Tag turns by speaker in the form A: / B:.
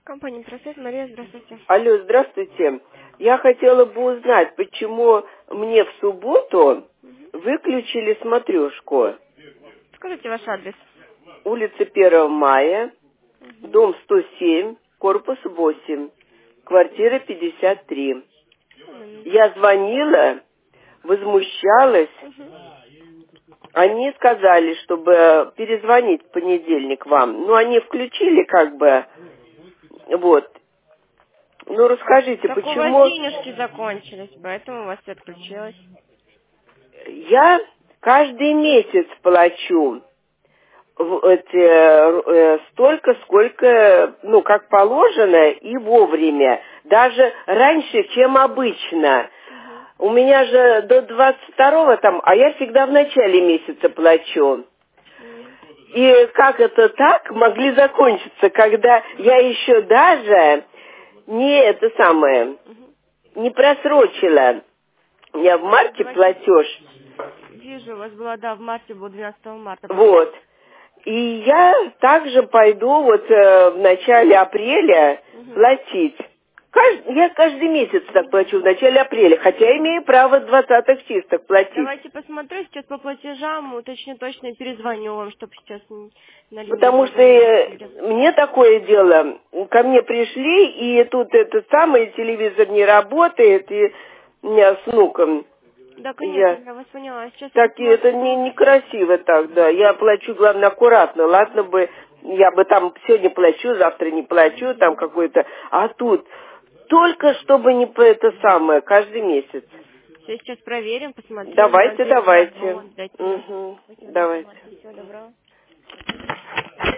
A: Компания «Просвет», Мария, здравствуйте.
B: Алло, здравствуйте. Я хотела бы узнать, почему мне в субботу выключили смотрешку.
A: Скажите ваш адрес.
B: Улица 1 мая, дом 107, корпус 8, квартира 53. Я звонила, возмущалась. Они сказали, чтобы перезвонить в понедельник вам. Ну, они включили как бы, вот. Ну, расскажите,
A: Так у вас
B: почему
A: денежки закончились, поэтому у вас все отключилось.
B: я каждый месяц плачу столько, сколько, ну, как положено и вовремя. Даже раньше, чем обычно. У меня же до 22-го там, а я всегда в начале месяца плачу. И как это так могли закончиться, когда я еще даже не просрочила. У меня в марте
A: Давайте.
B: платеж.
A: Вижу, у вас было, да, в марте, было 12 марта.
B: Вот. И я также пойду вот в начале апреля платить. Я каждый месяц так плачу в начале апреля, хотя имею право 20-х чистых платить.
A: Давайте посмотрю сейчас по платежам, уточню точно и перезвоню вам, чтобы сейчас на линии
B: Потому что мне такое дело, ко мне пришли, и тут этот самый телевизор не работает, и у меня с внуком.
A: Да, конечно, я вас поняла. Сейчас
B: Так и это некрасиво так, да. Я плачу, главное, аккуратно. Ладно бы, я бы там сегодня плачу, завтра не плачу, там какой-то. А тут только чтобы не это самое, каждый месяц.
A: Все, сейчас проверим, посмотрим.
B: Давайте.
A: Давайте.
B: Давайте.
A: Всего
B: Давайте.
A: доброго.